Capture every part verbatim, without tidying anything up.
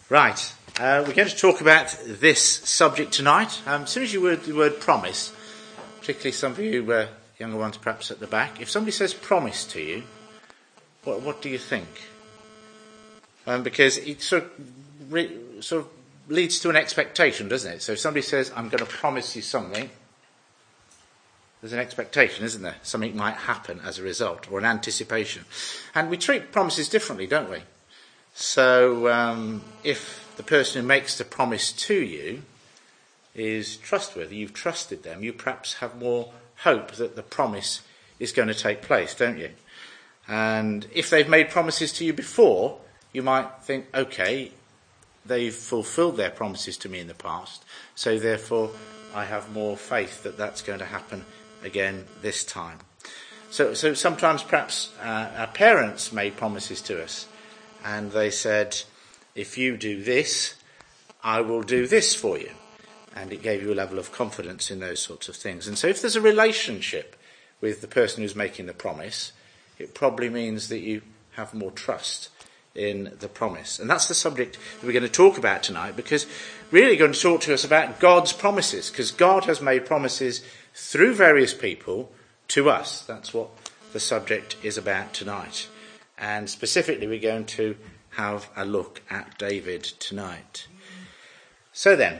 Right, uh, we're going to talk about this subject tonight. Um, as soon as you heard the word promise, particularly some of you uh, younger ones perhaps at the back, if somebody says promise to you, what, what do you think? Um, because it sort of, re- sort of leads to an expectation, doesn't it? So if somebody says, I'm going to promise you something, there's an expectation, isn't there? Something might happen as a result, or an anticipation. And we treat promises differently, don't we? So um, if the person who makes the promise to you is trustworthy, you've trusted them, you perhaps have more hope that the promise is going to take place, don't you? And if they've made promises to you before, you might think, okay, they've fulfilled their promises to me in the past, so therefore I have more faith that that's going to happen again this time. So, so sometimes perhaps uh, our parents made promises to us, and they said, if you do this, I will do this for you. And it gave you a level of confidence in those sorts of things. And so if there's a relationship with the person who's making the promise, it probably means that you have more trust in the promise. And that's the subject that we're going to talk about tonight, because really going to talk to us about God's promises, because God has made promises through various people to us. That's what the subject is about tonight. And specifically, we're going to have a look at David tonight. So then,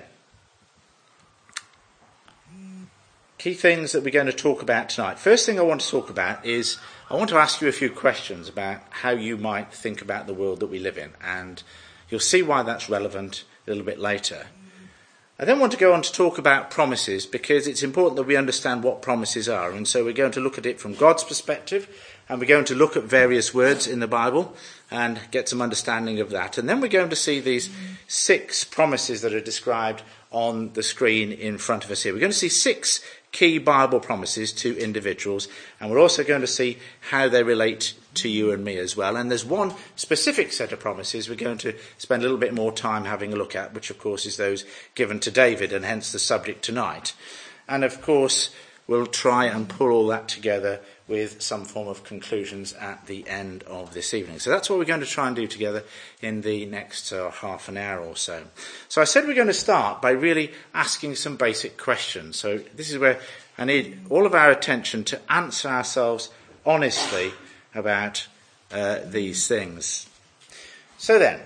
key things that we're going to talk about tonight. First thing I want to talk about is, I want to ask you a few questions about how you might think about the world that we live in. And you'll see why that's relevant a little bit later. I then want to go on to talk about promises, because it's important that we understand what promises are. And so we're going to look at it from God's perspective, and we're going to look at various words in the Bible and get some understanding of that. And then we're going to see these six promises that are described on the screen in front of us here. We're going to see six key Bible promises to individuals, and we're also going to see how they relate to you and me as well. And there's one specific set of promises we're going to spend a little bit more time having a look at, which of course is those given to David, and hence the subject tonight. And of course we'll try and pull all that together with some form of conclusions at the end of this evening. So that's what we're going to try and do together in the next uh, half an hour or so. So I said we're going to start by really asking some basic questions. So this is where I need all of our attention to answer ourselves honestly about uh, these things. So then,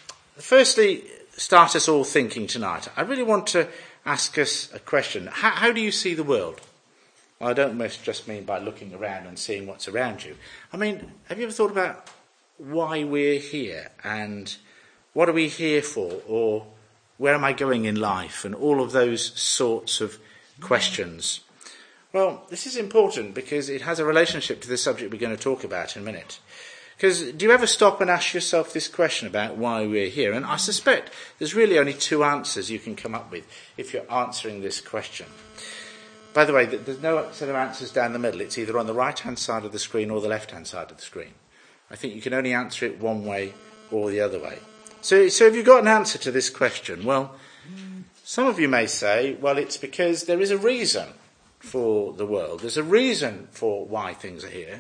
firstly, start us all thinking tonight. I really want to ask us a question. How, how do you see the world? Well, I don't just mean by looking around and seeing what's around you. I mean, have you ever thought about why we're here, and what are we here for, or where am I going in life, and all of those sorts of questions? Well, this is important because it has a relationship to the subject we're going to talk about in a minute. Because do you ever stop and ask yourself this question about why we're here? And I suspect there's really only two answers you can come up with if you're answering this question. By the way, there's no set of answers down the middle. It's either on the right-hand side of the screen or the left-hand side of the screen. I think you can only answer it one way or the other way. So, so have you got an answer to this question? Well, some of you may say, well, it's because there is a reason for the world. There's a reason for why things are here.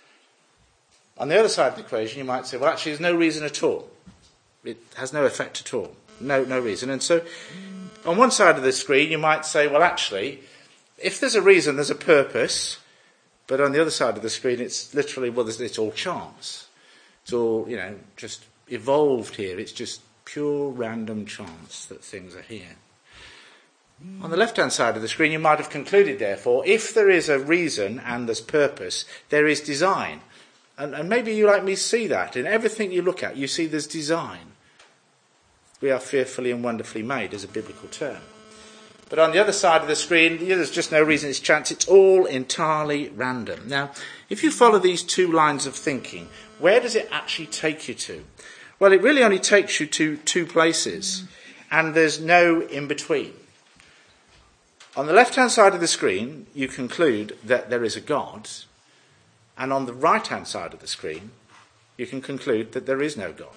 On the other side of the equation, you might say, well, actually, there's no reason at all. It has no effect at all. No, no reason. And so, on one side of the screen, you might say, well, actually, if there's a reason, there's a purpose. But on the other side of the screen, it's literally, well, it's all chance. It's all, you know, just evolved here. It's just pure random chance that things are here. On the left-hand side of the screen, you might have concluded, therefore, if there is a reason and there's purpose, there is design. And, and maybe you, like me, see that. In everything you look at, you see there's design. We are fearfully and wonderfully made, as a biblical term. But on the other side of the screen, there's just no reason, it's chance. It's all entirely random. Now, if you follow these two lines of thinking, where does it actually take you to? Well, it really only takes you to two places, and there's no in-between. On the left-hand side of the screen, you conclude that there is a God, and on the right-hand side of the screen, you can conclude that there is no God.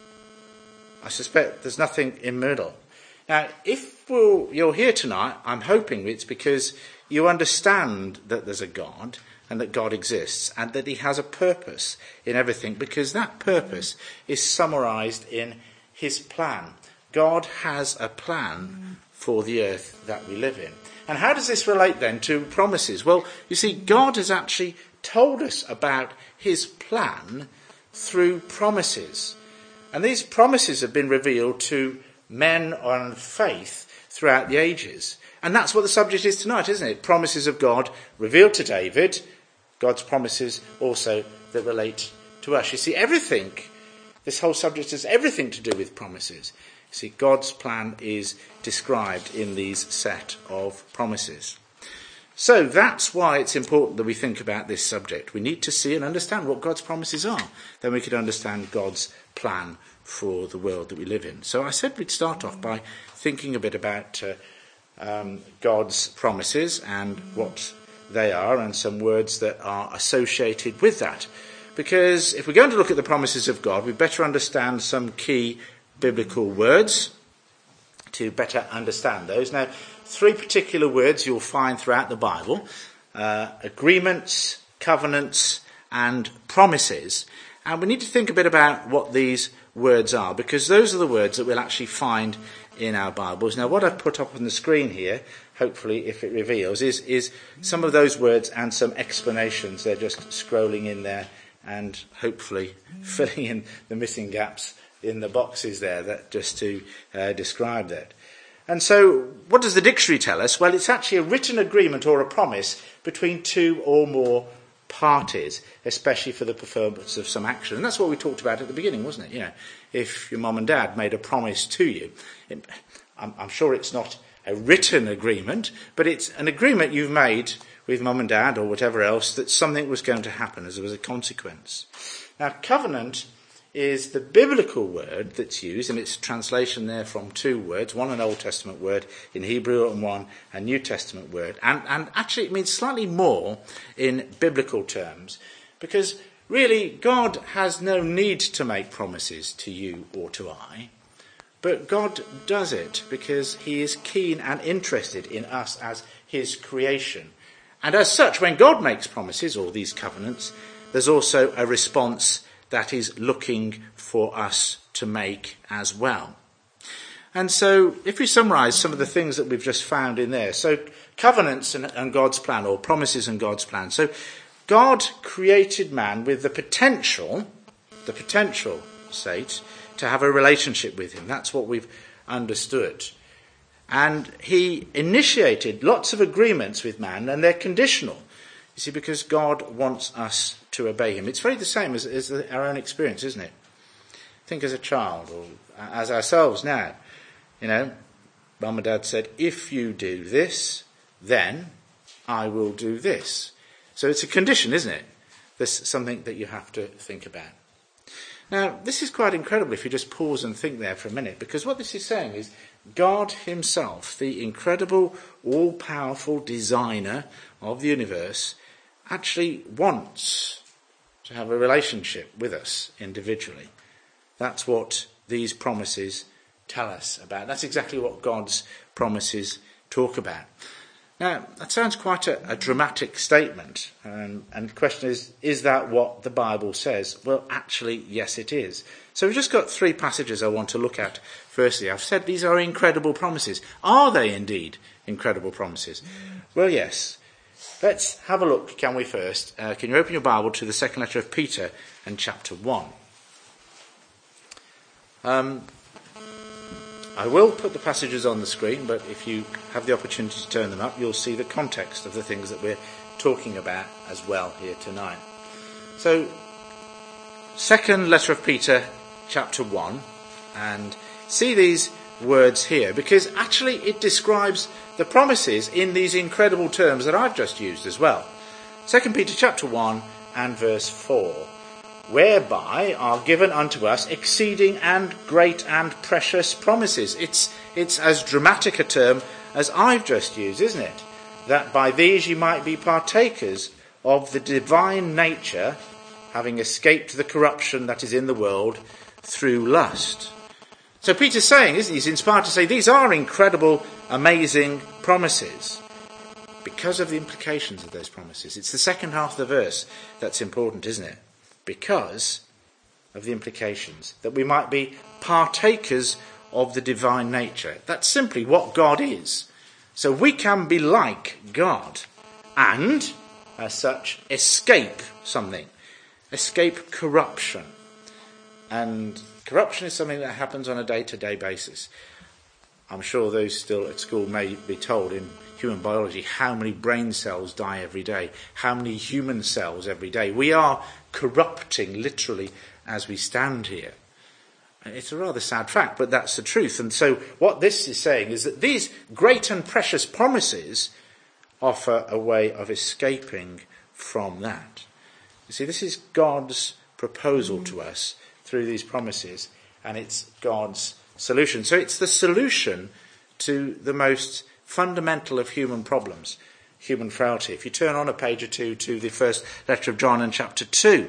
I suspect there's nothing in the middle. Now, if we'll, you're here tonight, I'm hoping it's because you understand that there's a God and that God exists and that he has a purpose in everything, because that purpose is summarised in his plan. God has a plan for the earth that we live in. And how does this relate then to promises? Well, you see, God has actually told us about his plan through promises. And these promises have been revealed to men on faith throughout the ages. And that's what the subject is tonight, isn't it? Promises of God revealed to David, God's promises also that relate to us. You see, everything, this whole subject has everything to do with promises. You see, God's plan is described in these set of promises. So that's why it's important that we think about this subject. We need to see and understand what God's promises are. Then we can understand God's plan for the world that we live in. So I said we'd start off by thinking a bit about uh, um, God's promises and what they are, and some words that are associated with that. Because if we're going to look at the promises of God, we better understand some key biblical words to better understand those. Now, three particular words you'll find throughout the Bible: uh, agreements, covenants, and promises. And we need to think a bit about what these words are, because those are the words that we'll actually find in our Bibles. Now, what I've put up on the screen here, hopefully if it reveals, is, is some of those words and some explanations. They're just scrolling in there and hopefully filling in the missing gaps in the boxes there, that just to uh, describe that. And so what does the dictionary tell us? Well, it's actually a written agreement or a promise between two or more parties, especially for the performance of some action. And that's what we talked about at the beginning, wasn't it? You know, if your mum and dad made a promise to you, it, I'm, I'm sure it's not a written agreement, but it's an agreement you've made with mum and dad or whatever else that something was going to happen as there was a consequence. Now, covenant is the biblical word that's used, and it's a translation there from two words, one an Old Testament word in Hebrew and one a New Testament word. And, and actually it means slightly more in biblical terms, because really God has no need to make promises to you or to I, but God does it because he is keen and interested in us as his creation. And as such, when God makes promises, or these covenants, there's also a response that is looking for us to make as well. And so if we summarise some of the things that we've just found in there, so covenants and, and God's plan, or promises and God's plan. So God created man with the potential, the potential, say, to have a relationship with him. That's what we've understood. And he initiated lots of agreements with man, and they're conditional. You see, because God wants us to obey him. It's very the same as, as our own experience, isn't it? Think as a child, or as ourselves now. You know, mum and dad said, if you do this, then I will do this. So it's a condition, isn't it? There's something that you have to think about. Now, this is quite incredible if you just pause and think there for a minute, because what this is saying is God himself, the incredible, all-powerful designer of the universe, actually wants to have a relationship with us individually. That's what these promises tell us about. That's exactly what God's promises talk about. Now, that sounds quite a, a dramatic statement. Um, and the question is, is that what the Bible says? Well, actually, yes, it is. So we've just got three passages I want to look at. Firstly, I've said these are incredible promises. Are they indeed incredible promises? Well, yes. Let's have a look, can we, first? Uh, can you open your Bible to the second letter of Peter and chapter one? Um, I will put the passages on the screen, but if you have the opportunity to turn them up, you'll see the context of the things that we're talking about as well here tonight. So, second letter of Peter, chapter one, and see these words here, because actually it describes the promises in these incredible terms that I've just used as well. Second Peter chapter one and verse four. Whereby are given unto us exceeding and great and precious promises. It's, it's as dramatic a term as I've just used, isn't it? That by these you might be partakers of the divine nature, having escaped the corruption that is in the world through lust. So Peter's saying, isn't he? He's inspired to say these are incredible, amazing promises because of the implications of those promises. It's the second half of the verse that's important, isn't it? Because of the implications, that we might be partakers of the divine nature. That's simply what God is. So we can be like God and, as such, escape something, escape corruption. And corruption is something that happens on a day-to-day basis. I'm sure those still at school may be told in human biology how many brain cells die every day, how many human cells every day. We are corrupting literally as we stand here. It's a rather sad fact, but that's the truth. And so what this is saying is that these great and precious promises offer a way of escaping from that. You see, this is God's proposal to us through these promises, and it's God's solution. So it's the solution to the most fundamental of human problems, human frailty. If you turn on a page or two to the first letter of John in chapter two,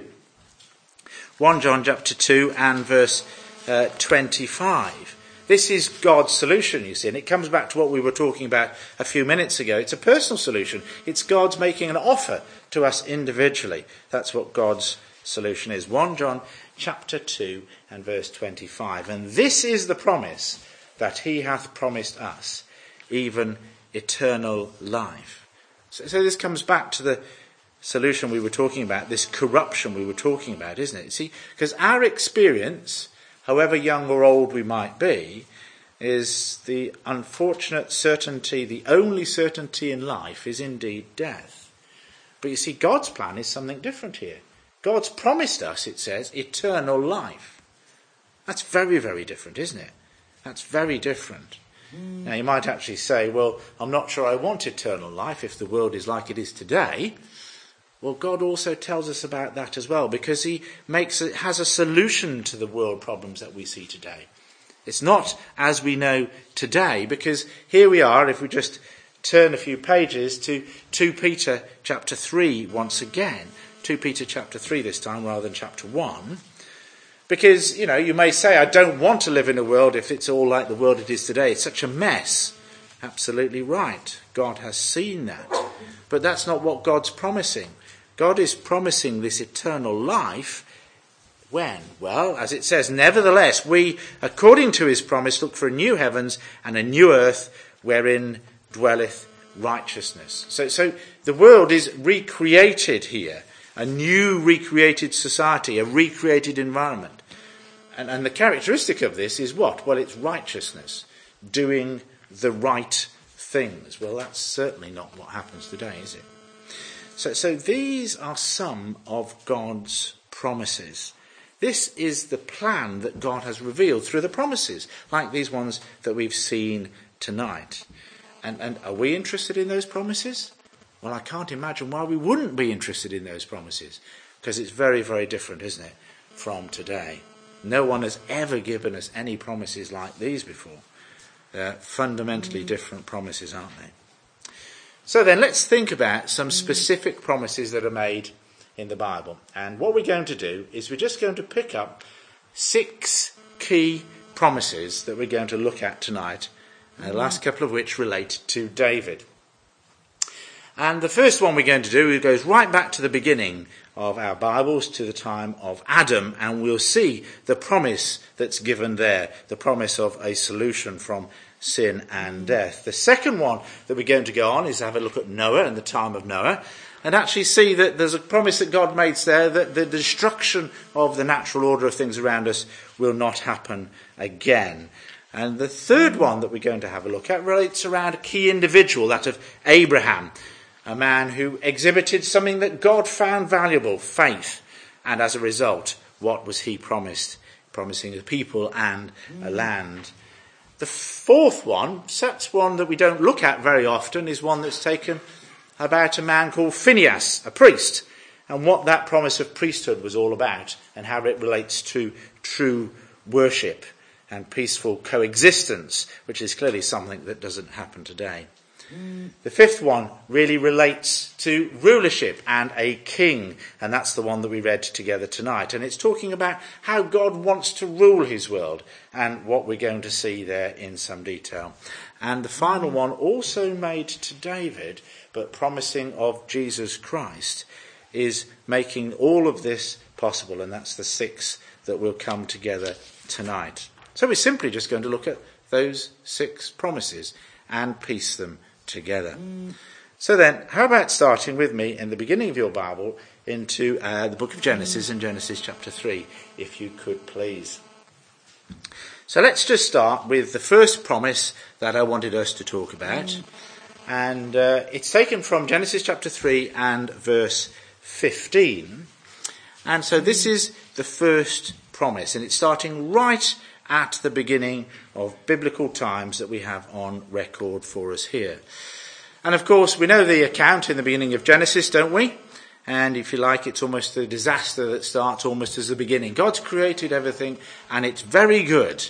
First John chapter two and verse uh, twenty-five. This is God's solution, you see, and it comes back to what we were talking about a few minutes ago. It's a personal solution. It's God's making an offer to us individually. That's what God's solution is. First John chapter two and verse twenty-five. And this is the promise that he hath promised us, even eternal life. So, so this comes back to the solution we were talking about, this corruption we were talking about, isn't it? See, because our experience, however young or old we might be, is the unfortunate certainty, the only certainty in life is indeed death. But you see, God's plan is something different here. God's promised us, it says, eternal life. That's very, very different, isn't it? That's very different. Mm. Now, you might actually say, well, I'm not sure I want eternal life if the world is like it is today. Well, God also tells us about that as well, because he makes it, has a solution to the world problems that we see today. It's not as we know today, because here we are, if we just turn a few pages to Second Peter chapter three once again. Second Peter chapter three this time rather than chapter one. Because, you know, you may say, I don't want to live in a world if it's all like the world it is today. It's such a mess. Absolutely right. God has seen that. But that's not what God's promising. God is promising this eternal life when? Well, as it says, nevertheless, we, according to his promise, look for a new heavens and a new earth wherein dwelleth righteousness. So, so the world is recreated here. A new recreated society, a recreated environment. And, and the characteristic of this is what? Well, it's righteousness. Doing the right things. Well, that's certainly not what happens today, is it? So, so these are some of God's promises. This is the plan that God has revealed through the promises, like these ones that we've seen tonight. And, and are we interested in those promises? Well, I can't imagine why we wouldn't be interested in those promises, because it's very, very different, isn't it, from today. No one has ever given us any promises like these before. They're fundamentally different promises, aren't they? So then let's think about some specific promises that are made in the Bible. And what we're going to do is we're just going to pick up six key promises that we're going to look at tonight, and the last couple of which relate to David. And the first one we're going to do goes right back to the beginning of our Bibles, to the time of Adam, and we'll see the promise that's given there, the promise of a solution from sin and death. The second one that we're going to go on is have a look at Noah and the time of Noah, and actually see that there's a promise that God makes there that the destruction of the natural order of things around us will not happen again. And the third one that we're going to have a look at relates around a key individual, that of Abraham, a man who exhibited something that God found valuable, faith. And as a result, what was he promised? Promising a people and a land. The fourth one, that's one that we don't look at very often, is one that's taken about a man called Phinehas, a priest, and what that promise of priesthood was all about, and how it relates to true worship and peaceful coexistence, which is clearly something that doesn't happen today. The fifth one really relates to rulership and a king, and that's the one that we read together tonight. And it's talking about how God wants to rule his world, and what we're going to see there in some detail. And the final one, also made to David, but promising of Jesus Christ, is making all of this possible, and that's the sixth that will come together tonight. So we're simply just going to look at those six promises and piece them together. Mm. So then, how about starting with me in the beginning of your Bible into uh, the book of Genesis in Genesis chapter three, if you could please. So let's just start with the first promise that I wanted us to talk about. Mm. And uh, it's taken from Genesis chapter three and verse fifteen. And so this is the first promise, and it's starting right at the beginning of biblical times that we have on record for us here. And of course, we know the account in the beginning of Genesis, don't we? And if you like, it's almost the disaster that starts almost as the beginning. God's created everything, and it's very good.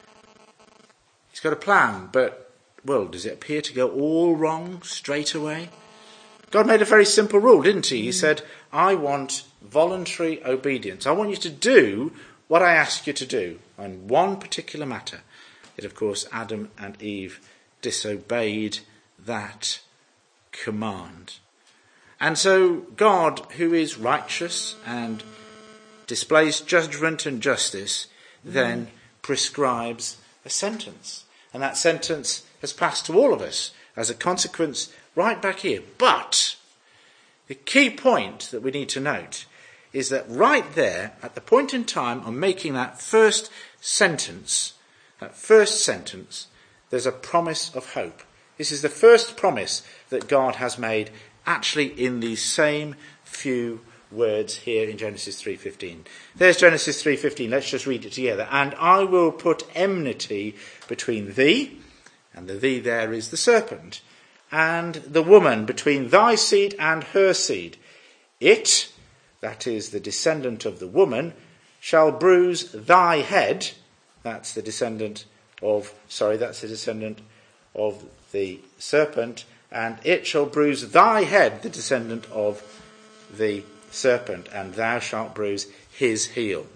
He's got a plan, but, well, does it appear to go all wrong straight away? God made a very simple rule, didn't he? He said, I want voluntary obedience. I want you to do what I ask you to do on one particular matter. Yet, of course, Adam and Eve disobeyed that command. And so God, who is righteous and displays judgment and justice, then prescribes a sentence. And that sentence has passed to all of us as a consequence right back here. But the key point that we need to note is that right there, at the point in time of making that first sentence, that first sentence, there's a promise of hope. This is the first promise that God has made, actually in these same few words here in Genesis three fifteen. There's Genesis three fifteen. Let's just read it together. And I will put enmity between thee, and the thee there is the serpent, and the woman, between thy seed and her seed. It, that is the descendant of the woman, shall bruise thy head. That's the descendant of, sorry, that's the descendant of the serpent. And it shall bruise thy head, the descendant of the serpent, and thou shalt bruise his heel.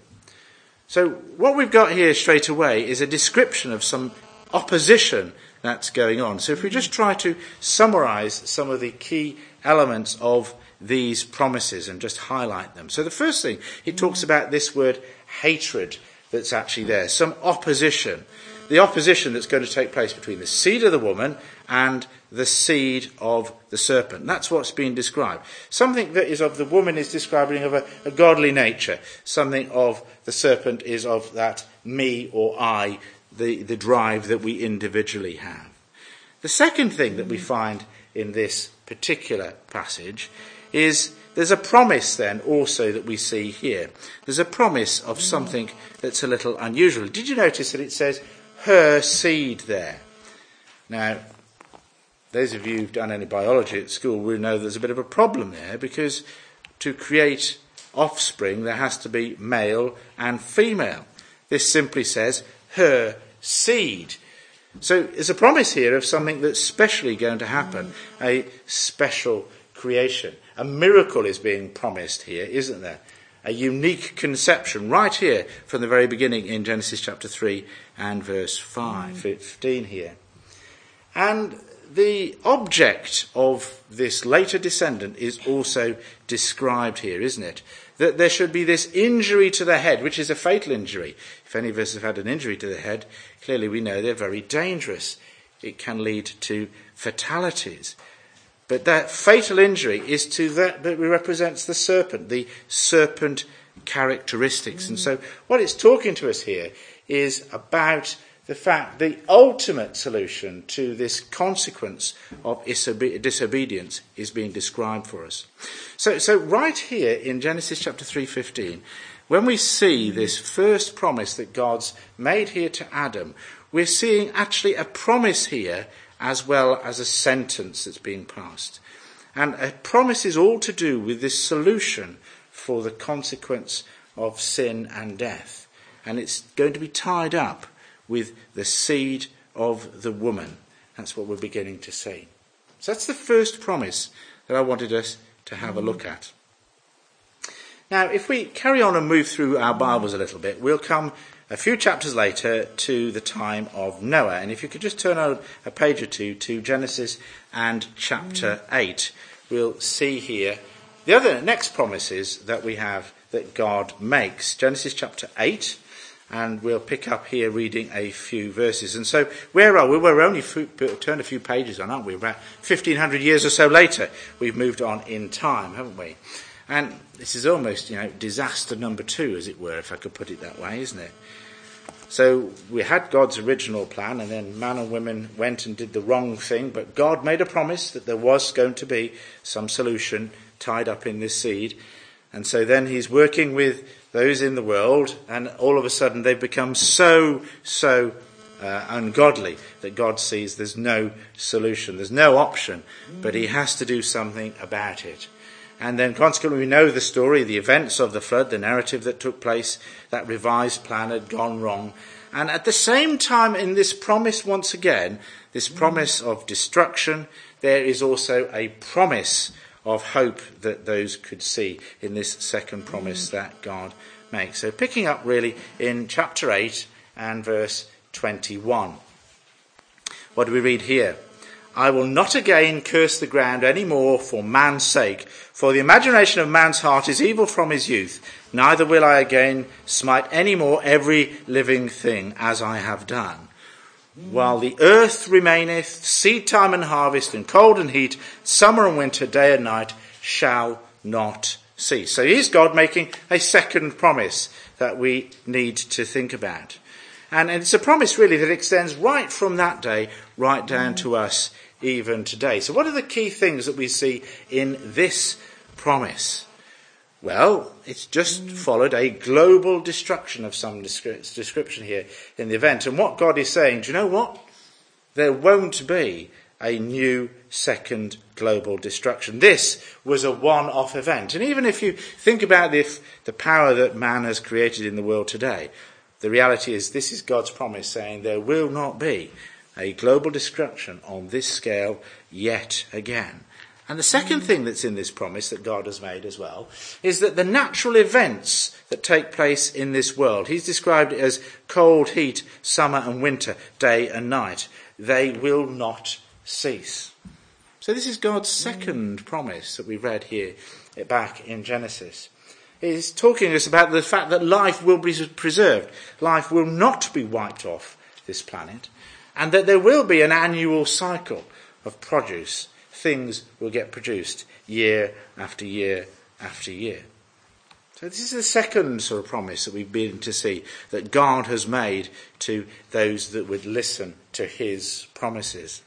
So what we've got here straight away is a description of some opposition that's going on. So if we just try to summarize some of the key elements of these promises and just highlight them. So the first thing, it talks about this word hatred that's actually there, some opposition. The opposition that's going to take place between the seed of the woman and the seed of the serpent. That's what's being described. Something that is of the woman is describing of a, a godly nature. Something of the serpent is of that me or I, the, the drive that we individually have. The second thing that we find in this particular passage is there's a promise then also that we see here. There's a promise of something that's a little unusual. Did you notice that it says her seed there? Now, those of you who've done any biology at school will know there's a bit of a problem there, because to create offspring there has to be male and female. This simply says her seed. So there's a promise here of something that's specially going to happen, a special creation. A miracle is being promised here, isn't there? A unique conception right here from the very beginning in Genesis chapter three and verse five, fifteen here. And the object of this later descendant is also described here, isn't it? That there should be this injury to the head, which is a fatal injury. If any of us have had an injury to the head, clearly we know they're very dangerous. It can lead to fatalities. But that fatal injury is to that that represents the serpent, the serpent characteristics. Mm-hmm. And so what it's talking to us here is about the fact the ultimate solution to this consequence of disobedience is being described for us. So, so right here in Genesis chapter three fifteen, when we see this first promise that God's made here to Adam, we're seeing actually a promise here as well as a sentence that's being passed. And a promise is all to do with this solution for the consequence of sin and death. And it's going to be tied up with the seed of the woman. That's what we're beginning to see. So that's the first promise that I wanted us to have a look at. Now, if we carry on and move through our Bibles a little bit, we'll come a few chapters later to the time of Noah. And if you could just turn on a page or two to Genesis and chapter eight, we'll see here the other next promises that we have that God makes. Genesis chapter eight, and we'll pick up here reading a few verses. And so, where are we? We're only turned a few pages on, aren't we? About fifteen hundred years or so later, we've moved on in time, haven't we? And this is almost, you know, disaster number two, as it were, if I could put it that way, isn't it? So we had God's original plan, and then man and women went and did the wrong thing, but God made a promise that there was going to be some solution tied up in this seed. And so then he's working with those in the world, and all of a sudden they've become so, so uh, ungodly that God sees there's no solution, there's no option, but he has to do something about it. And then consequently we know the story, the events of the flood, the narrative that took place, that revised plan had gone wrong. And at the same time, in this promise once again, this promise of destruction, there is also a promise of hope that those could see in this second promise that God makes. So picking up really in chapter eight and verse twenty-one. What do we read here? I will not again curse the ground any more for man's sake, for the imagination of man's heart is evil from his youth. Neither will I again smite any more every living thing as I have done. While the earth remaineth, seed time and harvest, and cold and heat, summer and winter, day and night, shall not cease. So here's God making a second promise that we need to think about. And it's a promise really that extends right from that day right down to us even today. So what are the key things that we see in this promise? Well, it's just followed a global destruction of some description here in the event. And what God is saying, do you know what? There won't be a new second global destruction. This was a one-off event. And even if you think about the, the power that man has created in the world today, the reality is this is God's promise saying there will not be a global destruction on this scale yet again. And the second thing that's in this promise that God has made as well is that the natural events that take place in this world, he's described it as cold, heat, summer and winter, day and night, they will not cease. So this is God's second promise that we read here back in Genesis. He's talking to us about the fact that life will be preserved. Life will not be wiped off this planet. And that there will be an annual cycle of produce. Things will get produced year after year after year. So this is the second sort of promise that we've been to see that God has made to those that would listen to his promises.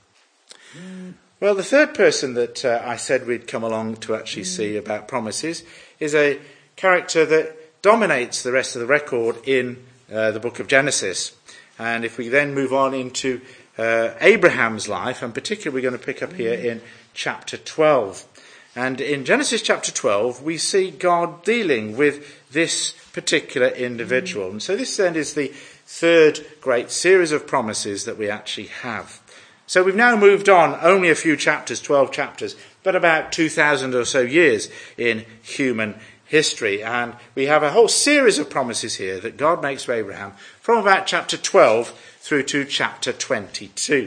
Mm. Well, the third person that uh, I said we'd come along to actually mm. see about promises is a character that dominates the rest of the record in uh, the book of Genesis. And if we then move on into uh, Abraham's life, and particularly we're going to pick up here in chapter twelve. And in Genesis chapter twelve, we see God dealing with this particular individual. And so this then is the third great series of promises that we actually have. So we've now moved on only a few chapters, twelve chapters, but about two thousand or so years in human history. And we have a whole series of promises here that God makes to Abraham from about chapter twelve through to chapter twenty-two.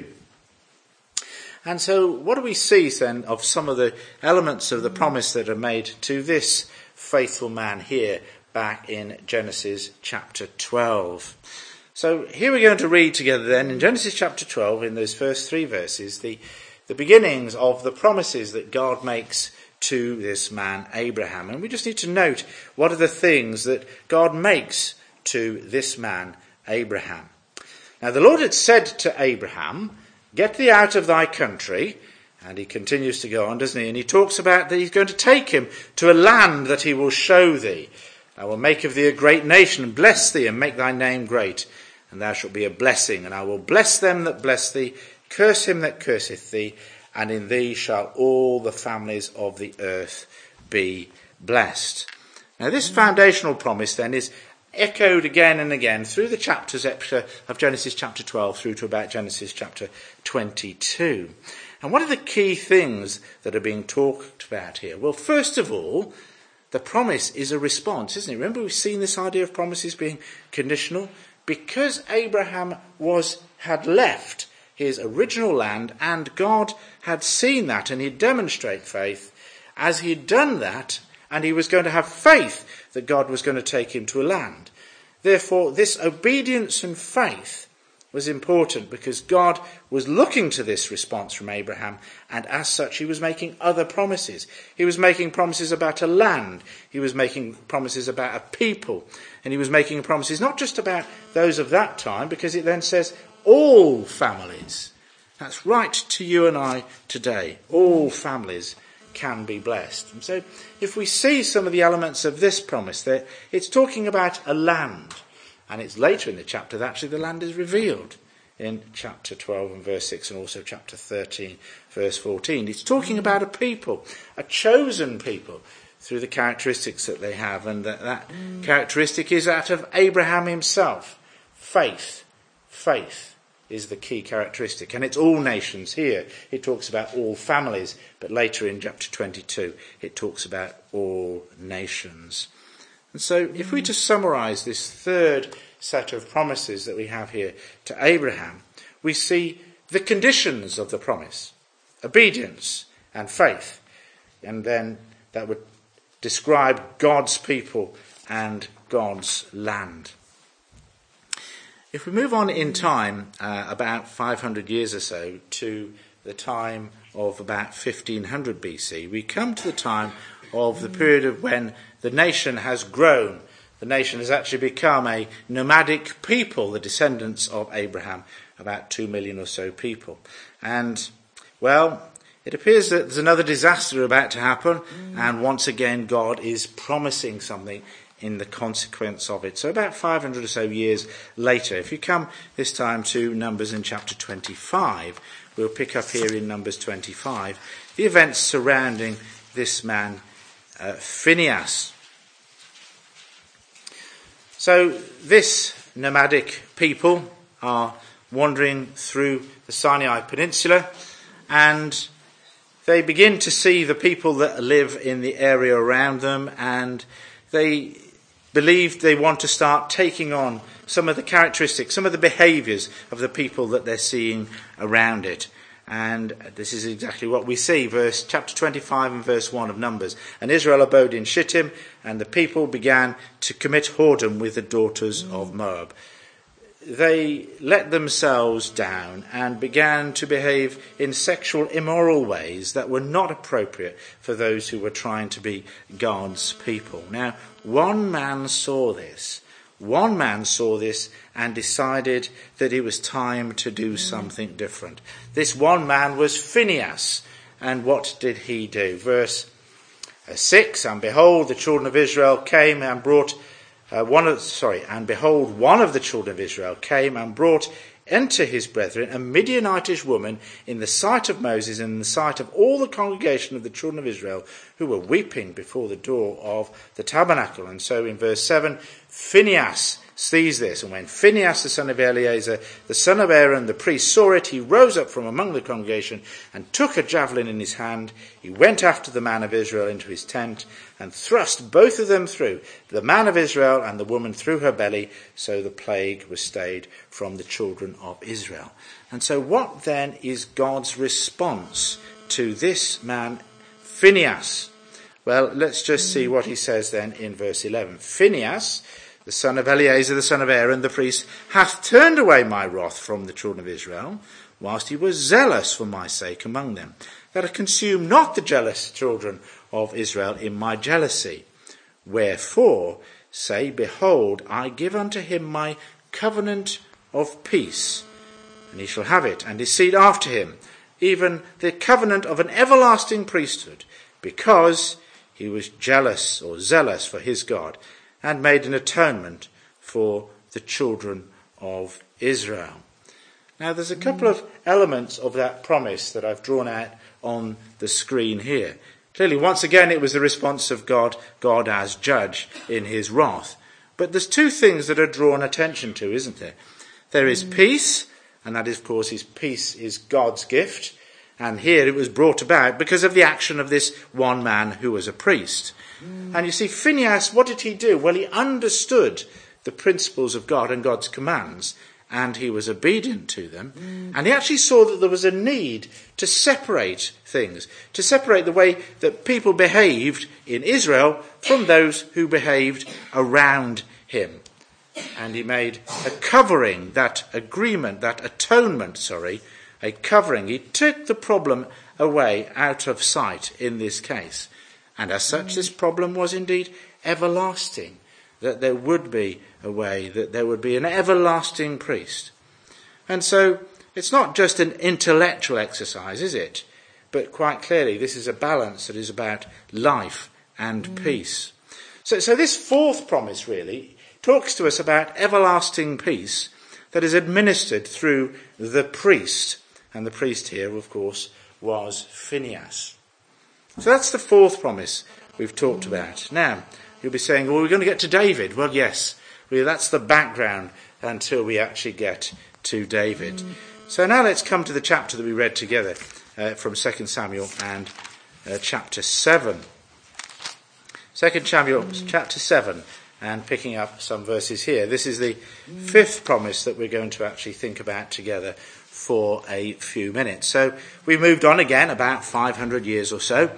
And so what do we see then of some of the elements of the promise that are made to this faithful man here back in Genesis chapter twelve? So here we're going to read together then in Genesis chapter twelve, in those first three verses, the, the beginnings of the promises that God makes to this man Abraham. And we just need to note what are the things that God makes to this man Abraham. Now the Lord had said to Abraham, get thee out of thy country, and he continues to go on, doesn't he? And he talks about that he's going to take him to a land that he will show thee. I will make of thee a great nation, and bless thee, and make thy name great, and thou shalt be a blessing. And I will bless them that bless thee, curse him that curseth thee, and in thee shall all the families of the earth be blessed. Now this foundational promise then is echoed again and again through the chapters of Genesis chapter twelve through to about Genesis chapter twenty-two. And what are the key things that are being talked about here? Well, first of all, the promise is a response, isn't it? Remember, we've seen this idea of promises being conditional. Because Abraham was had left his original land, and God had seen that, and he'd demonstrate faith. As he'd done that, and he was going to have faith that God was going to take him to a land. Therefore, this obedience and faith was important because God was looking to this response from Abraham, and as such he was making other promises. He was making promises about a land, he was making promises about a people, and he was making promises not just about those of that time, because it then says all families. That's right to you and I today. All families can be blessed. And so if we see some of the elements of this promise, that it's talking about a land. And it's later in the chapter that actually the land is revealed in chapter twelve and verse six, and also chapter thirteen, verse fourteen. It's talking about a people, a chosen people, through the characteristics that they have. And that, that mm. characteristic is that of Abraham himself. Faith. Faith is the key characteristic. And it's all nations here. It talks about all families. But later in chapter twenty-two, it talks about all nations. And so if we just summarise this third set of promises that we have here to Abraham, we see the conditions of the promise: obedience and faith. And then that would describe God's people and God's land. If we move on in time, uh, about five hundred years or so, to the time of about fifteen hundred B C, we come to the time of the period of when the nation has grown. The nation has actually become a nomadic people, the descendants of Abraham, about two million or so people. And, well, it appears that there's another disaster about to happen, mm. and once again God is promising something in the consequence of it. So about five hundred or so years later, if you come this time to Numbers in chapter twenty-five, we'll pick up here in Numbers twenty-five the events surrounding this man, uh, Phinehas. So this nomadic people are wandering through the Sinai Peninsula, and they begin to see the people that live in the area around them, and they believe they want to start taking on some of the characteristics, some of the behaviours of the people that they're seeing around it. And this is exactly what we see, verse chapter twenty-five and verse one of Numbers. And Israel abode in Shittim, and the people began to commit whoredom with the daughters mm. of Moab. They let themselves down and began to behave in sexual immoral ways that were not appropriate for those who were trying to be God's people. Now, one man saw this. One man saw this and decided that it was time to do something different. This one man was Phinehas. And what did he do? Verse six, and behold, the children of Israel came and brought uh, one of, sorry, and behold, one of the children of Israel came and brought unto his brethren a Midianitish woman in the sight of Moses and in the sight of all the congregation of the children of Israel, who were weeping before the door of the tabernacle. And so in verse seven, Phinehas sees this, and when Phinehas the son of Eleazar, the son of Aaron, the priest, saw it, he rose up from among the congregation and took a javelin in his hand. He went after the man of Israel into his tent and thrust both of them through, the man of Israel and the woman through her belly, so the plague was stayed from the children of Israel. And so what then is God's response to this man Phinehas? Well, let's just see what he says then in verse eleven. Phinehas, the son of Eleazar, the son of Aaron, the priest, hath turned away my wrath from the children of Israel, whilst he was zealous for my sake among them, that I consume not the jealous children of Israel in my jealousy. Wherefore, say, behold, I give unto him my covenant of peace, and he shall have it, and his seed after him, even the covenant of an everlasting priesthood, because he was jealous or zealous for his God, and made an atonement for the children of Israel. Now there's a couple of elements of that promise that I've drawn out on the screen here. Clearly, once again, it was the response of God, God as judge in his wrath. But there's two things that are drawn attention to, isn't there? There is peace, and that is, of course, his peace is God's gift. And here it was brought about because of the action of this one man who was a priest. Mm. And you see, Phinehas, what did he do? Well, he understood the principles of God and God's commands, and he was obedient to them. Mm. And he actually saw that there was a need to separate things, to separate the way that people behaved in Israel from those who behaved around him. And he made a covering, that agreement, that atonement, sorry, a covering. He took the problem away out of sight in this case. And as such, this problem was indeed everlasting, that there would be a way, that there would be an everlasting priest. And so it's not just an intellectual exercise, is it? But quite clearly, this is a balance that is about life and mm. peace. So, so this fourth promise really talks to us about everlasting peace that is administered through the priest. And the priest here, of course, was Phinehas. So that's the fourth promise we've talked about. Now, you'll be saying, well, we're going to get to David. Well, yes, well, that's the background until we actually get to David. Mm. So now let's come to the chapter that we read together uh, from Second Samuel and uh, chapter seven. Second Samuel mm. chapter seven, and picking up some verses here. This is the mm. fifth promise that we're going to actually think about together for a few minutes. So we moved on again about five hundred years or so,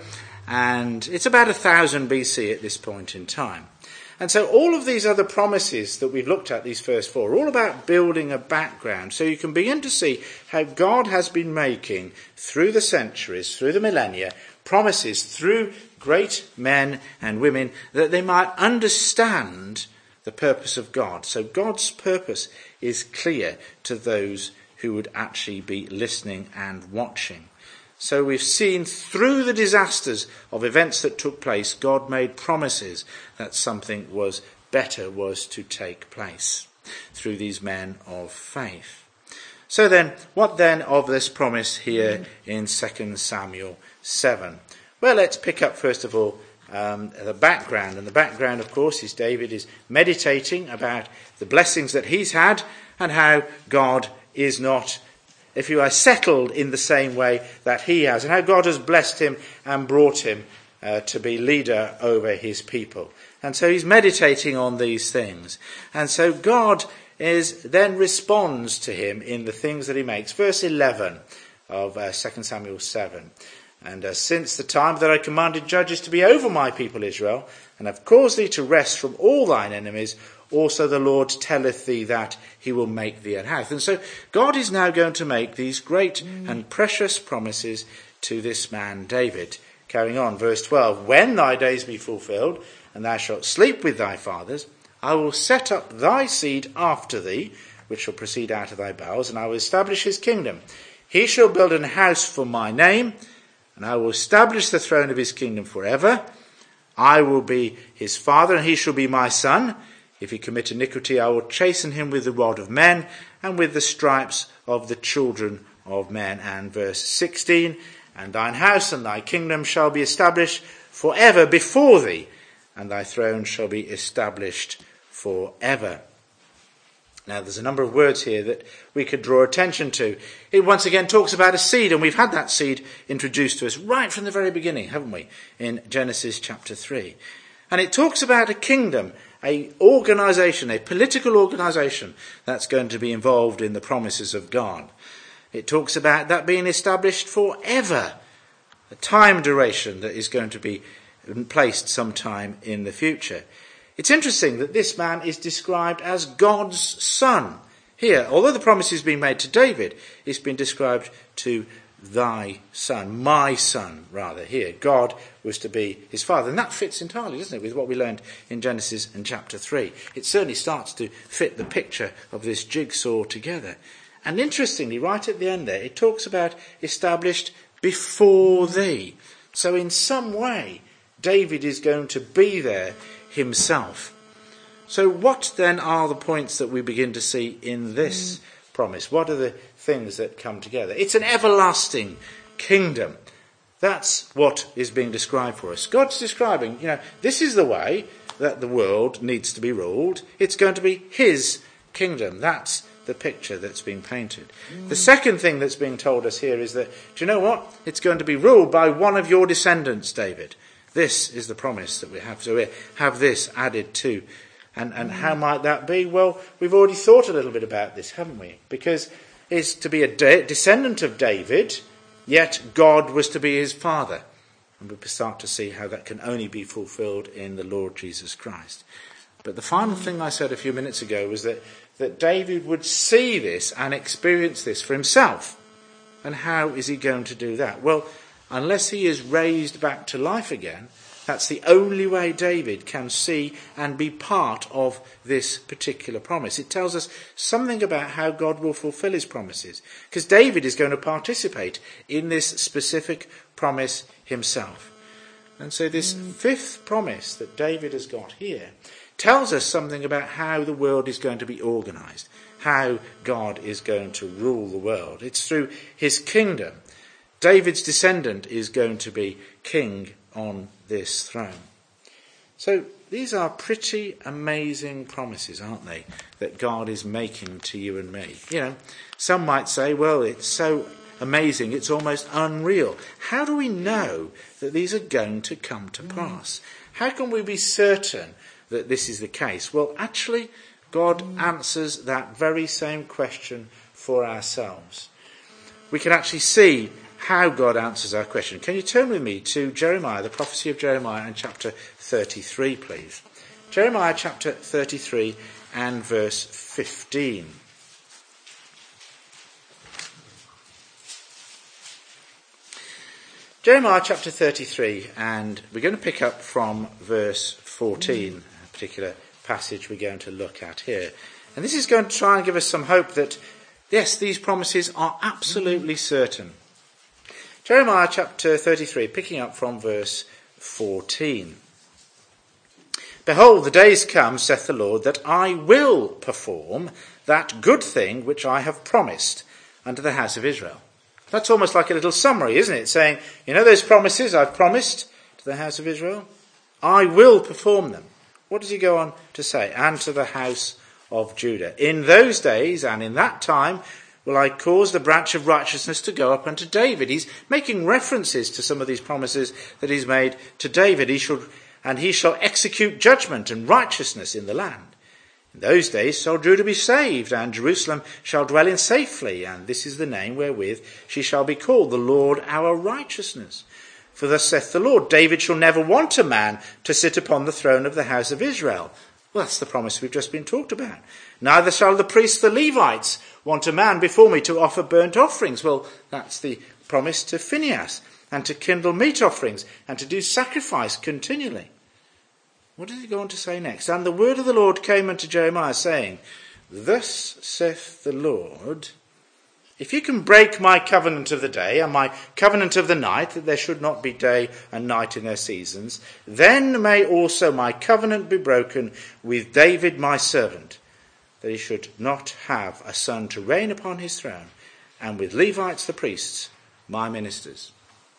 and it's about one thousand B C at this point in time. And so all of these other promises that we've looked at, these first four, are all about building a background. So you can begin to see how God has been making, through the centuries, through the millennia, promises through great men and women that they might understand the purpose of God. So God's purpose is clear to those who would actually be listening and watching. So we've seen through the disasters of events that took place, God made promises that something was better was to take place through these men of faith. So then, what then of this promise here in Second Samuel seven? Well, let's pick up first of all um, the background. And the background, of course, is David is meditating about the blessings that he's had and how God is not, if you are, settled in the same way that he has, and how God has blessed him and brought him uh, to be leader over his people. And so he's meditating on these things. And so God is then responds to him in the things that he makes. Verse eleven of uh, Second Samuel seven. And uh, since the time that I commanded judges to be over my people Israel, and have caused thee to rest from all thine enemies, also the Lord telleth thee that he will make thee an house. And so God is now going to make these great mm. and precious promises to this man David. Carrying on, verse twelve. When thy days be fulfilled, and thou shalt sleep with thy fathers, I will set up thy seed after thee, which shall proceed out of thy bowels, and I will establish his kingdom. He shall build an house for my name, and I will establish the throne of his kingdom forever. I will be his father, and he shall be my son. If he commit iniquity, I will chasten him with the rod of men, and with the stripes of the children of men. And verse sixteen, and thine house and thy kingdom shall be established forever before thee, and thy throne shall be established forever. Now, there's a number of words here that we could draw attention to. It once again talks about a seed, and we've had that seed introduced to us right from the very beginning, haven't we, in Genesis chapter three. And it talks about a kingdom, a organisation, a political organisation that's going to be involved in the promises of God. It talks about that being established forever, a time duration that is going to be placed sometime in the future. It's interesting that this man is described as God's son here. Although the promise is being made to David, it's been described to thy son, my son, rather, here. God was to be his father. And that fits entirely, doesn't it, with what we learned in Genesis in chapter three. It certainly starts to fit the picture of this jigsaw together. And interestingly, right at the end there, it talks about established before thee. So in some way, David is going to be there himself. So what then are the points that we begin to see in this mm. promise? What are the things that come together? It's an everlasting kingdom. That's what is being described for us. God's describing, you know, this is the way that the world needs to be ruled. It's going to be his kingdom. That's the picture that's being painted. Mm. The second thing that's being told us here is that, do you know what? It's going to be ruled by one of your descendants, David. This is the promise that we have. So we have this added to And, and how might that be? Well, we've already thought a little bit about this, haven't we? Because it's to be a de- descendant of David, yet God was to be his father. And we start to see how that can only be fulfilled in the Lord Jesus Christ. But the final thing I said a few minutes ago was that, that David would see this and experience this for himself. And how is he going to do that? Well, unless he is raised back to life again, that's the only way David can see and be part of this particular promise. It tells us something about how God will fulfill his promises, because David is going to participate in this specific promise himself. And so this fifth promise that David has got here tells us something about how the world is going to be organised, how God is going to rule the world. It's through his kingdom. David's descendant is going to be king on this throne. So these are pretty amazing promises, aren't they, that God is making to you and me. You know, some might say, well, it's so amazing, it's almost unreal. How do we know that these are going to come to pass? How can we be certain that this is the case? Well, actually, God answers that very same question for ourselves. We can actually see how God answers our question. Can you turn with me to Jeremiah, the prophecy of Jeremiah, and chapter thirty-three, please? Jeremiah chapter thirty-three and verse fifteen. Jeremiah chapter thirty-three, and we're going to pick up from verse fourteen, a particular passage we're going to look at here. And this is going to try and give us some hope that, yes, these promises are absolutely certain. Jeremiah chapter thirty-three, picking up from verse fourteen. Behold, the days come, saith the Lord, that I will perform that good thing which I have promised unto the house of Israel. That's almost like a little summary, isn't it? Saying, you know those promises I've promised to the house of Israel? I will perform them. What does he go on to say? And to the house of Judah. In those days and in that time will I cause the branch of righteousness to go up unto David. He's making references to some of these promises that he's made to David. He shall, and he shall execute judgment and righteousness in the land. In those days shall Judah be saved, and Jerusalem shall dwell in safety, and this is the name wherewith she shall be called, the Lord our righteousness. For thus saith the Lord, David shall never want a man to sit upon the throne of the house of Israel. Well, that's the promise we've just been talked about. Neither shall the priests, the Levites, want a man before me to offer burnt offerings. Well, that's the promise to Phinehas, and to kindle meat offerings, and to do sacrifice continually. What does he go on to say next? And the word of the Lord came unto Jeremiah, saying, Thus saith the Lord, if you can break my covenant of the day and my covenant of the night, that there should not be day and night in their seasons, then may also my covenant be broken with David my servant, that he should not have a son to reign upon his throne, and with Levites the priests, my ministers.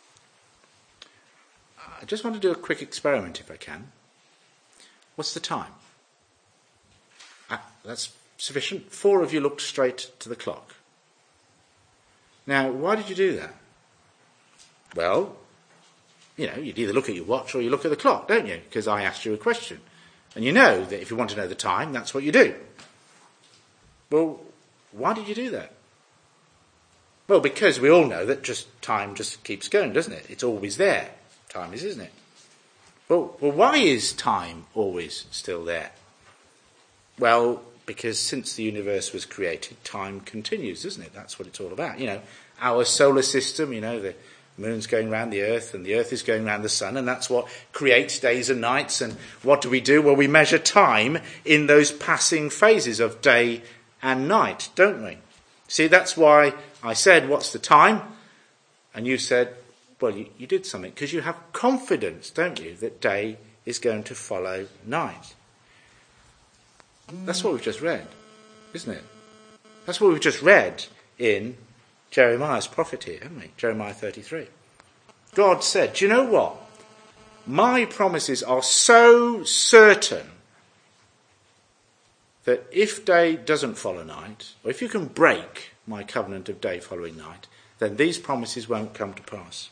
I just want to do a quick experiment if I can. What's the time? Ah, that's sufficient. Four of you looked straight to the clock. Now, why did you do that? Well, you know, you'd either look at your watch or you look at the clock, don't you? Because I asked you a question. And you know that if you want to know the time, that's what you do. Well, why did you do that? Well, because we all know that just time just keeps going, doesn't it? It's always there. Time is, isn't it? Well, well, why is time always still there? Well, because since the universe was created, time continues, doesn't it? That's what it's all about. You know, our solar system, you know, the moon's going round the earth and the earth is going round the sun, and that's what creates days and nights. And what do we do? Well, we measure time in those passing phases of day and night, don't we? See, that's why I said, what's the time? And you said, well, you, you did something, because you have confidence, don't you, that day is going to follow night. That's what we've just read, isn't it? That's what we've just read in Jeremiah's prophet here, haven't we? Jeremiah thirty-three. God said, do you know what? My promises are so certain that if day doesn't follow night, or if you can break my covenant of day following night, then these promises won't come to pass.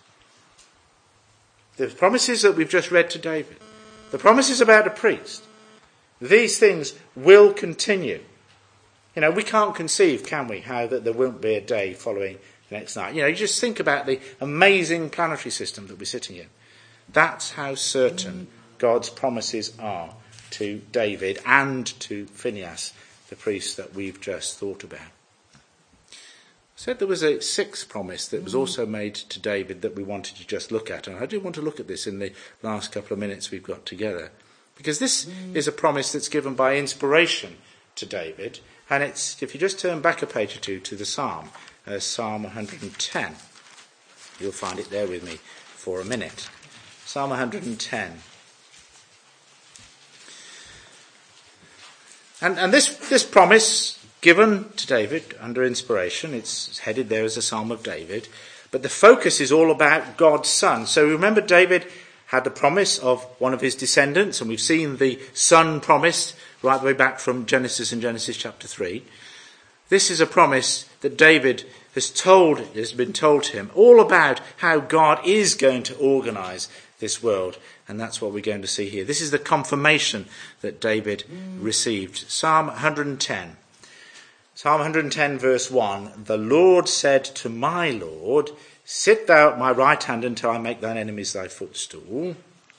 The promises that we've just read to David, the promises about a priest, These things will continue. You know, we can't conceive, can we, how that there won't be a day following the next night. You know, you just think about the amazing planetary system that we're sitting in. That's how certain God's promises are to David and to Phinehas, the priest that we've just thought about. I said there was a sixth promise that was also made to David that we wanted to just look at. And I do want to look at this in the last couple of minutes we've got together. Because this is a promise that's given by inspiration to David. And it's, if you just turn back a page or two to the Psalm, uh, Psalm one hundred ten. You'll find it there with me for a minute. Psalm one hundred ten. And, and this, this promise given to David under inspiration, it's headed there as a Psalm of David, but the focus is all about God's Son. So remember, David had the promise of one of his descendants, and we've seen the son promised right the way back from Genesis and Genesis chapter three. This is a promise that David has told, has been told to him, all about how God is going to organise this world. And that's what we're going to see here. This is the confirmation that David received. Psalm one hundred ten. Psalm one hundred ten verse one. The Lord said to my Lord, sit thou at my right hand until I make thine enemies thy footstool.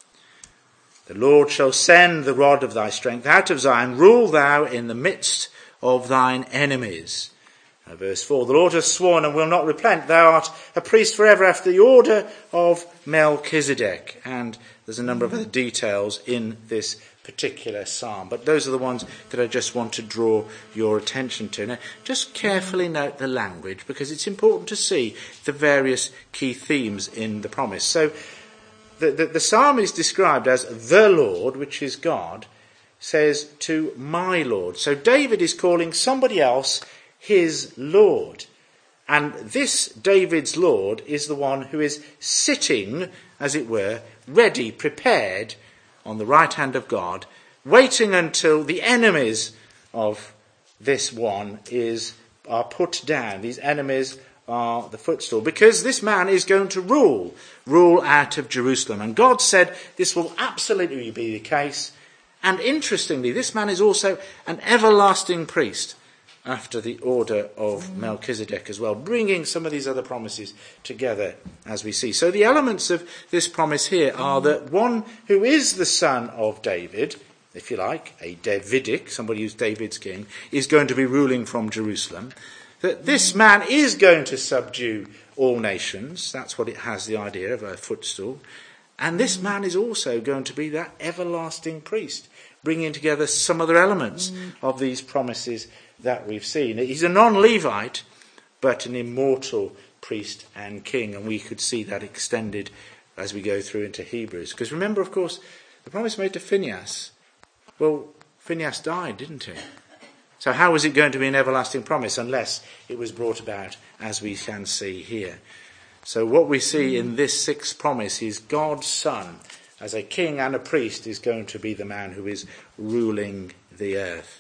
The Lord shall send the rod of thy strength out of Zion. Rule thou in the midst of thine enemies. Now, verse four. The Lord has sworn and will not repent. Thou art a priest forever after the order of Melchizedek. And there's a number of other details in this particular psalm. But those are the ones that I just want to draw your attention to. Now, just carefully note the language, because it's important to see the various key themes in the promise. So the, the, the psalm is described as the Lord, which is God, says to my Lord. So David is calling somebody else his Lord. And this David's Lord is the one who is sitting, as it were, ready, prepared on the right hand of God, waiting until the enemies of this one is are put down. These enemies are the footstool, because this man is going to rule, rule out of Jerusalem. And God said this will absolutely be the case. And interestingly, this man is also an everlasting priest after the order of Melchizedek as well, bringing some of these other promises together as we see. So the elements of this promise here are that one who is the son of David, if you like, a Davidic, somebody who's David's king, is going to be ruling from Jerusalem. That this man is going to subdue all nations. That's what it has, the idea of a footstool. And this man is also going to be that everlasting priest, bringing together some other elements of these promises that we've seen. He's a non-Levite, but an immortal priest and king. And we could see that extended as we go through into Hebrews. Because remember, of course, the promise made to Phinehas. Well, Phinehas died, didn't he? So how was it going to be an everlasting promise unless it was brought about, as we can see here? So what we see in this sixth promise is God's Son, as a king and a priest, is going to be the man who is ruling the earth.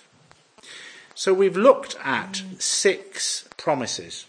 So we've looked at six promises.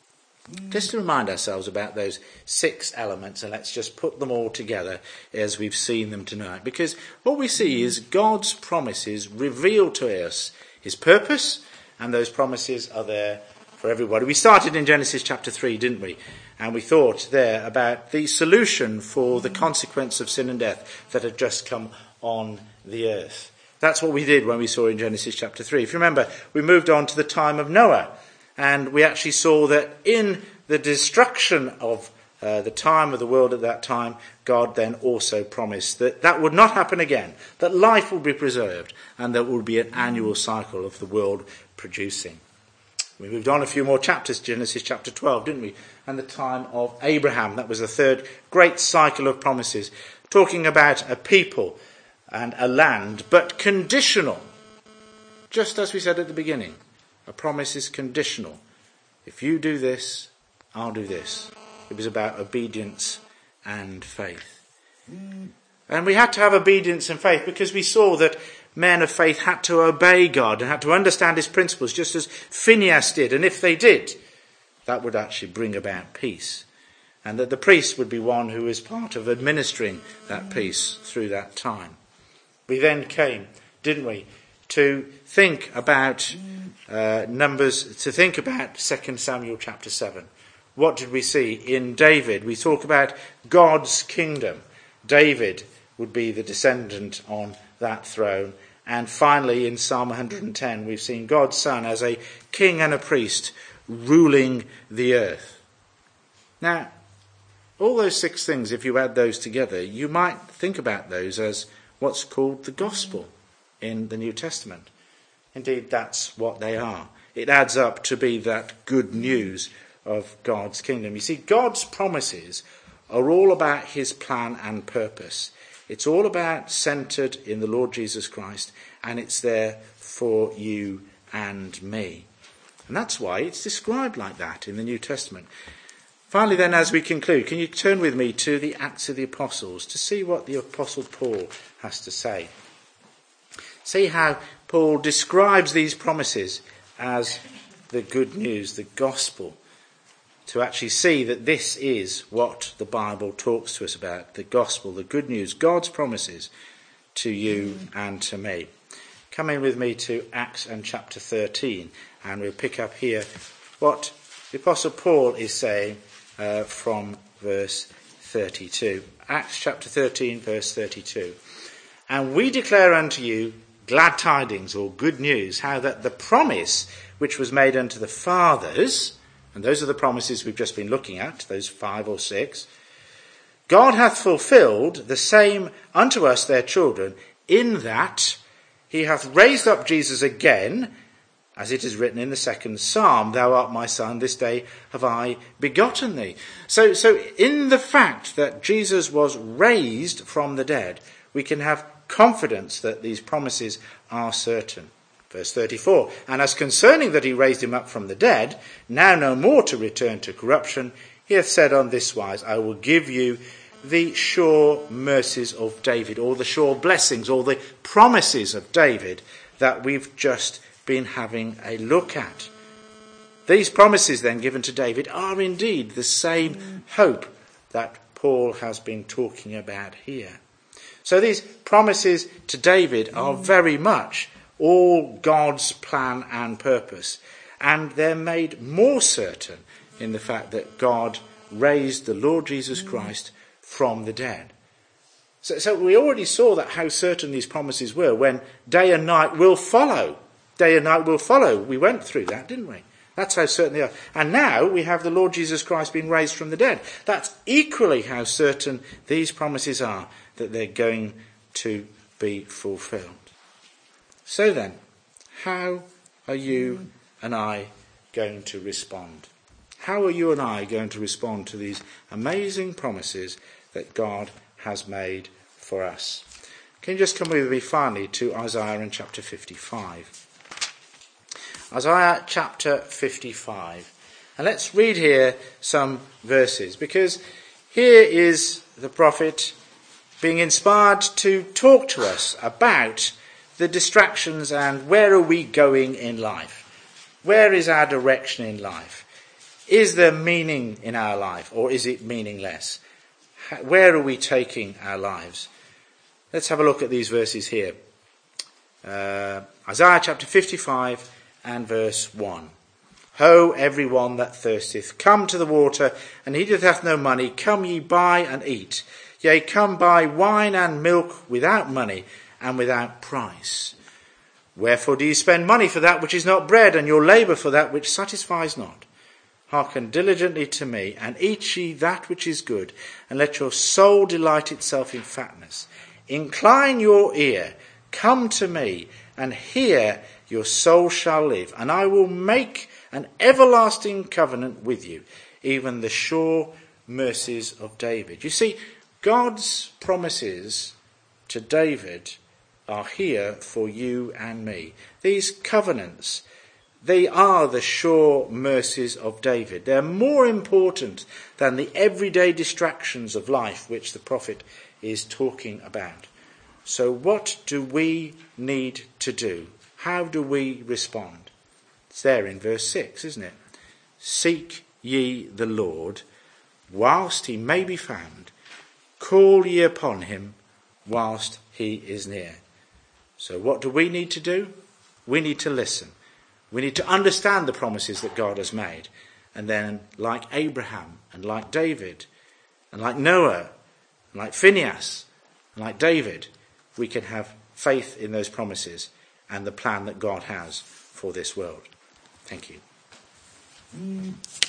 Just to remind ourselves about those six elements, and let's just put them all together as we've seen them tonight. Because what we see is God's promises reveal to us his purpose, and those promises are there for everybody. We started in Genesis chapter three, didn't we? And we thought there about the solution for the consequence of sin and death that had just come on the earth. That's what we did when we saw in Genesis chapter three. If you remember, we moved on to the time of Noah, and we actually saw that in the destruction of uh, the time of the world at that time, God then also promised that that would not happen again, that life would be preserved, and there would be an annual cycle of the world producing. We moved on a few more chapters, Genesis chapter twelve, didn't we? And the time of Abraham. That was the third great cycle of promises, talking about a people and a land, but conditional. Just as we said at the beginning, a promise is conditional. If you do this, I'll do this. It was about obedience and faith. And we had to have obedience and faith because we saw that men of faith had to obey God and had to understand his principles, just as Phinehas did. And if they did, that would actually bring about peace. And that the priest would be one who was part of administering that peace through that time. We then came didn't we? To think about uh, Numbers, to think about Second Samuel chapter seven. What did we see in David? We talk about God's kingdom. David would be the descendant on that throne. And finally, in Psalm one hundred ten, we've seen God's Son as a king and a priest ruling the earth. Now, all those six things, if you add those together, you might think about those as what's called the gospel in the New Testament. Indeed, that's what they are. It adds up to be that good news of God's kingdom. You see, God's promises are all about his plan and purpose. It's all about centred in the Lord Jesus Christ, and it's there for you and me. And that's why it's described like that in the New Testament. Finally then, as we conclude, can you turn with me to the Acts of the Apostles to see what the Apostle Paul has to say? See how Paul describes these promises as the good news, the gospel, to actually see that this is what the Bible talks to us about, the gospel, the good news, God's promises to you and to me. Come in with me to Acts and chapter thirteen, and we'll pick up here what the Apostle Paul is saying uh, from verse thirty-two. Acts chapter thirteen, verse thirty-two. And we declare unto you glad tidings, or good news, how that the promise which was made unto the fathers, and those are the promises we've just been looking at, those five or six, God hath fulfilled the same unto us their children, in that he hath raised up Jesus again, as it is written in the second psalm, thou art my son, this day have I begotten thee. So, so in the fact that Jesus was raised from the dead, we can have confidence that these promises are certain. Verse thirty-four, and as concerning that he raised him up from the dead, now no more to return to corruption, he hath said on this wise, I will give you the sure mercies of David, or the sure blessings, or the promises of David that we've just been having a look at. These promises then given to David are indeed the same hope that Paul has been talking about here. So these promises to David are very much all God's plan and purpose, and they're made more certain in the fact that God raised the Lord Jesus Christ from the dead. So, so we already saw that how certain these promises were when day and night will follow. Day and night will follow. We went through that, didn't we? That's how certain they are. And now we have the Lord Jesus Christ being raised from the dead. That's equally how certain these promises are, that they're going to be fulfilled. So then, how are you and I going to respond? How are you and I going to respond to these amazing promises that God has made for us? Can you just come with me finally to Isaiah in chapter fifty-five? Isaiah chapter fifty-five. And let's read here some verses, because here is the prophet being inspired to talk to us about the distractions and where are we going in life? Where is our direction in life? Is there meaning in our life, or is it meaningless? Where are we taking our lives? Let's have a look at these verses here. Uh, Isaiah chapter fifty-five and verse one. Ho, every one that thirsteth, come to the water, and he that hath no money, come ye buy and eat. Yea, come buy wine and milk without money and without price. Wherefore do ye spend money for that which is not bread, and your labour for that which satisfies not? Hearken diligently to me, and eat ye that which is good, and let your soul delight itself in fatness. Incline your ear, come to me, and hear, your soul shall live, and I will make an everlasting covenant with you, even the sure mercies of David. You see, God's promises to David are here for you and me. These covenants, they are the sure mercies of David. They're more important than the everyday distractions of life which the prophet is talking about. So what do we need to do? How do we respond? It's there in verse six, isn't it? Seek ye the Lord whilst he may be found. Call ye upon him whilst he is near. So what do we need to do? We need to listen. We need to understand the promises that God has made. And then, like Abraham and like David and like Noah and like Phinehas and like David, we can have faith in those promises and the plan that God has for this world. Thank you.